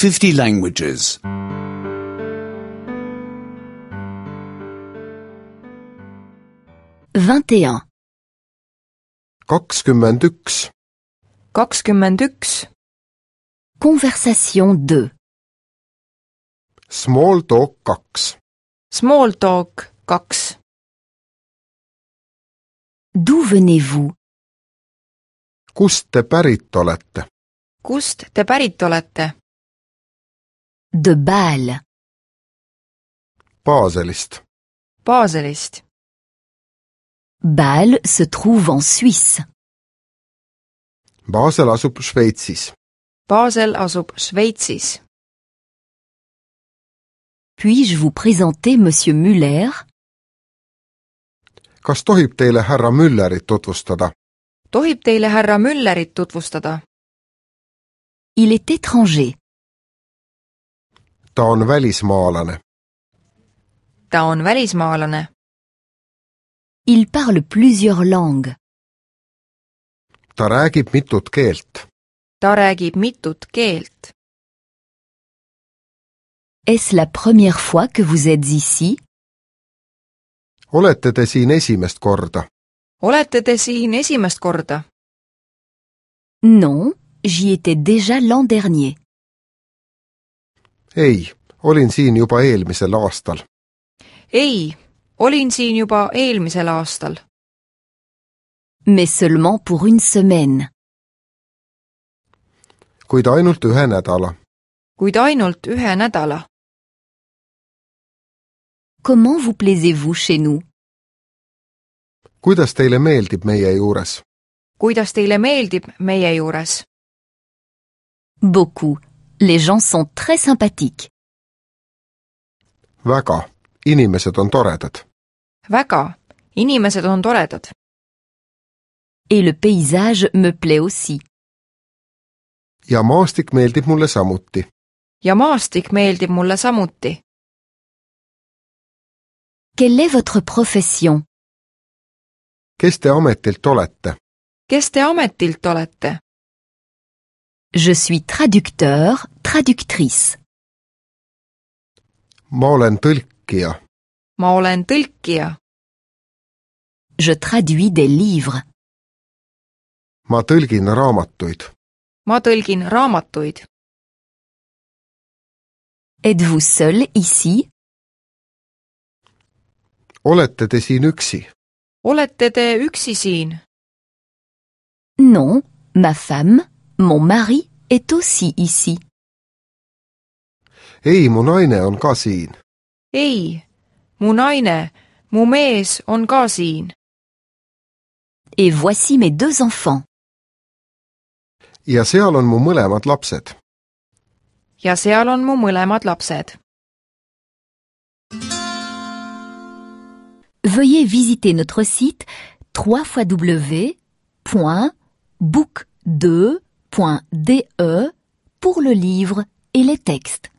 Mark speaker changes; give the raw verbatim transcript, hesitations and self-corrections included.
Speaker 1: fifty languages.
Speaker 2: vingt et un.
Speaker 3: kakskümmend üks.
Speaker 4: kakskümmend üks.
Speaker 2: Conversation deux.
Speaker 3: Small talk kaks.
Speaker 4: Small talk kaks.
Speaker 2: D'où venez-vous?
Speaker 3: Kust te pärit olete?
Speaker 4: Kust te pärit olete?
Speaker 2: De Bâle.
Speaker 3: Baselist.
Speaker 4: Baselist.
Speaker 2: Bâle se trouve en Suisse.
Speaker 3: Basel asub Šveitsis.
Speaker 4: Basel asub Šveitsis.
Speaker 2: Puis-je vous présenter monsieur Müller?
Speaker 3: Kas tohib teile härra Müllerit tutvustada?
Speaker 4: Tohib teile härra Müllerit tutvustada?
Speaker 2: Il est étranger.
Speaker 3: Ta on välismaalane.
Speaker 4: Ta on välismaalane.
Speaker 2: Il parle plusieurs langues.
Speaker 3: Ta räägib mitut keelt.
Speaker 4: Ta räägib mitut keelt.
Speaker 2: Est-ce la première fois que vous êtes ici?
Speaker 3: Olete te siin esimest korda?
Speaker 4: Olete te siin esimest korda?
Speaker 2: Non, j'y étais déjà l'an dernier.
Speaker 3: Ei, olin siin juba eelmisel aastal.
Speaker 4: Ei, olin siin juba eelmisel aastal.
Speaker 2: Mais seulement pour une semaine.
Speaker 3: Kuid ainult ühe nädala.
Speaker 4: Kuid ainult ühe nädala.
Speaker 2: Comment vous plaisez-vous chez nous?
Speaker 3: Kuidas teile meeldib meie juures?
Speaker 4: Kuidas teile meeldib meie juures?
Speaker 2: Beaucoup. Les gens sont très sympathiques.
Speaker 3: Väga. Inimesed on toredad.
Speaker 4: Väga. Inimesed on toredad.
Speaker 2: Et le paysage me plaît aussi.
Speaker 3: Ja maastik meeldib mulle samuti.
Speaker 4: Ja maastik meeldib mulle samuti.
Speaker 2: Quelle est votre profession?
Speaker 3: Kes te ametilt olete?
Speaker 4: Kes te ametilt olete?
Speaker 2: Je suis traducteur, traductrice.
Speaker 3: Ma olen tõlkija.
Speaker 4: Ma olen tõlkija.
Speaker 2: Je traduis des livres.
Speaker 3: Ma tõlgin raamatuid.
Speaker 4: Ma tõlgin raamatuid.
Speaker 2: Êtes-vous seul ici?
Speaker 3: Olete te siin üksi?
Speaker 4: Olete te üksi siin?
Speaker 2: Non, ma femme, mon mari est aussi ici.
Speaker 3: Ei, mu naine on ka siin.
Speaker 4: Ei, mu naine, mu mees on ka siin.
Speaker 2: Et voici mes deux enfants.
Speaker 3: Ja seal on mu mõlemad lapsed.
Speaker 4: Ja seal on mu mõlemad lapsed.
Speaker 2: Veuillez visiter notre site w w w point book deux point d e pour le livre et les textes.